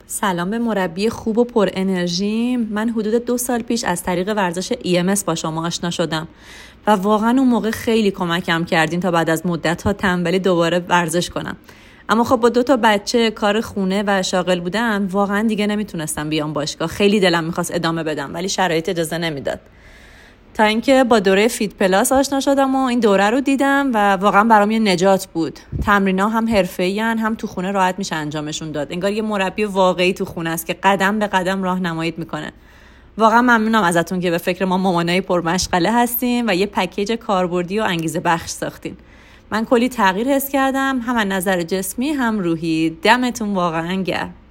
سلام به مربی خوب و پر انرژی. من حدود 2 سال پیش از طریق ورزش EMS با شما آشنا شدم و واقعا اون موقع خیلی کمکم کردین تا بعد از مدت‌ها تنبلی دوباره ورزش کنم. اما خب با 2 بچه، کار خونه و شاغل بودن واقعا دیگه نمیتونستم بیام باشگاه. خیلی دلم میخواست ادامه بدم ولی شرایط اجازه نمیداد. تا اینکه با دوره فیت پلاس آشنا شدم و این دوره رو دیدم و واقعا برام یه نجات بود. تمرینا هم حرفه‌ای‌ان، هم تو خونه راحت میشه انجامشون داد. انگار یه مربی واقعی تو خونه است که قدم به قدم راهنماییت میکنه. واقعا ممنونم ازتون که به فکر ما مامانای پرمشغله هستین و یه پکیج کاربردی و انگیزه بخش ساختین. من کلی تغییر حس کردم، هم از نظر جسمی هم روحی. دمتون واقعا گرم.